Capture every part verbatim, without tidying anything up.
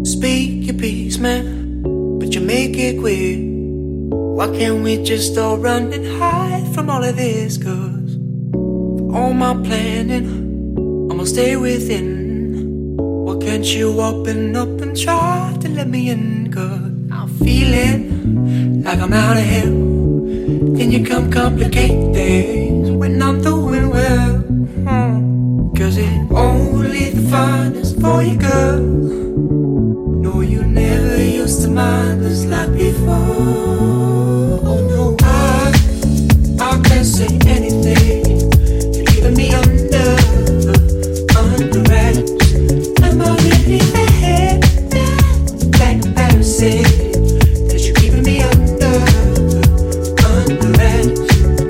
Speak your piece, man, but you make it quick. Why can't we just all run and hide from all of this? Cause for all my planning, I'ma stay within. Why can't you open up and try to let me in? Cause I'm feeling like I'm out of hell. Then you come complicate things when I'm doing well. hmm. Cause it's only the finest for you, girl. No, you never used to mind us like before. Oh no, I, I can't say anything. You're keeping me under, under wraps. I'm already there, like embarrassing. That you're keeping me under, under wraps.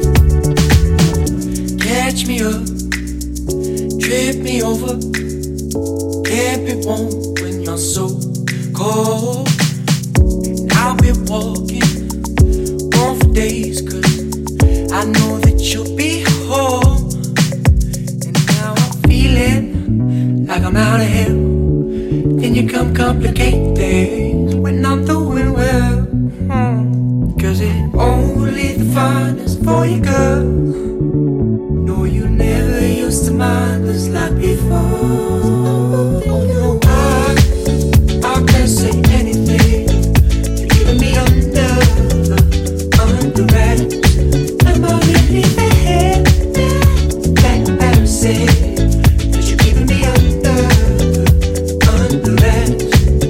Catch me up, trip me over. Can't be warm when you're so cold. And I'll be walking on for days, cause I know that you'll be home. And now I'm feeling like I'm out of hell. Then you come complicate things when I'm doing well. hmm. Cause it's only the finest for you, girl. No, you never used to mind us like before. Oh no, I, I can't say anything. You're keeping me under, under wraps. I'm already there, like embarrassing. Cause you're keeping me under, under wraps.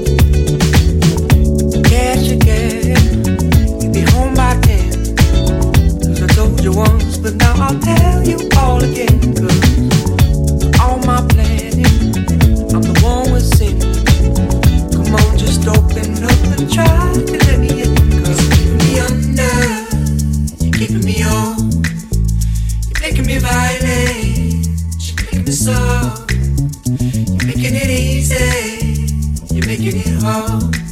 Catch again, you'll be home by ten. Cause I told you once, but now I'll tell you all again. Cause all my planning, I'm the one with sin. Come on, just open up and try to let me in. Cause you're keeping me under, you're keeping me on. You're making me violent, you're making me soft. You're making it easy, you're making it hard.